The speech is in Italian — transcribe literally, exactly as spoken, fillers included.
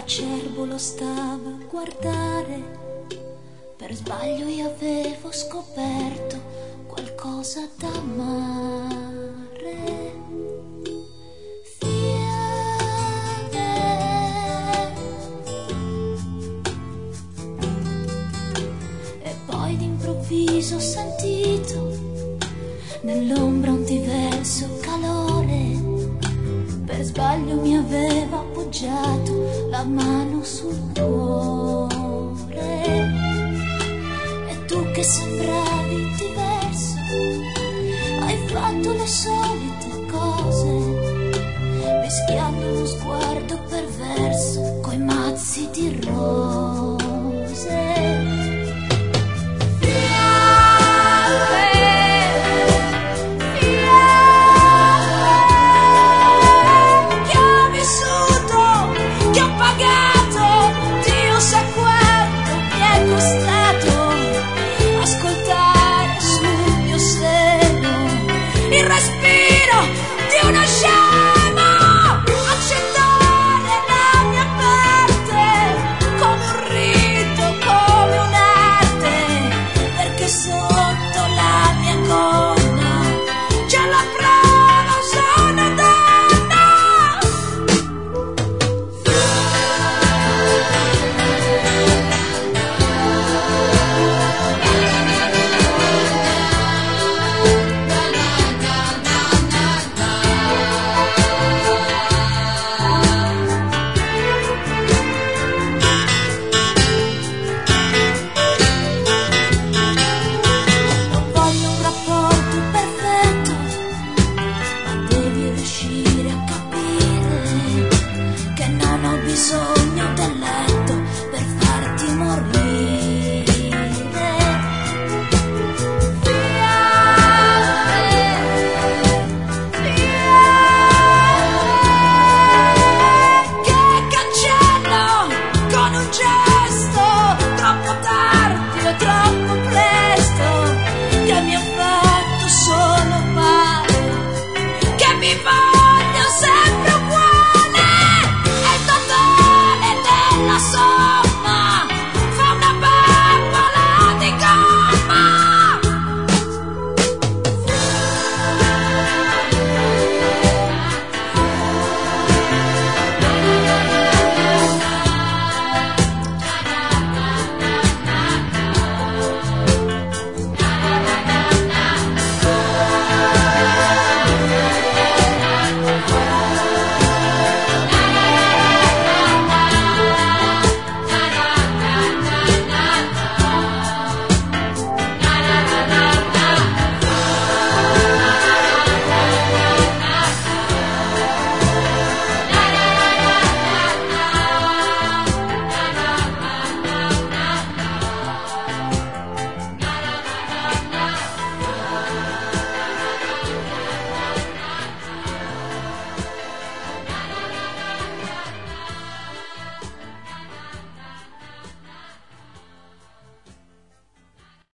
acerbo lo stava a guardare, per sbaglio io avevo scoperto qualcosa da amare. Fiamme. E poi d'improvviso ho sentito nell'ombra un diverso calore, per sbaglio mi aveva appoggiato la mano sul cuore. E tu che sembravi diverso, hai fatto le solite cose, mischiando uno sguardo perverso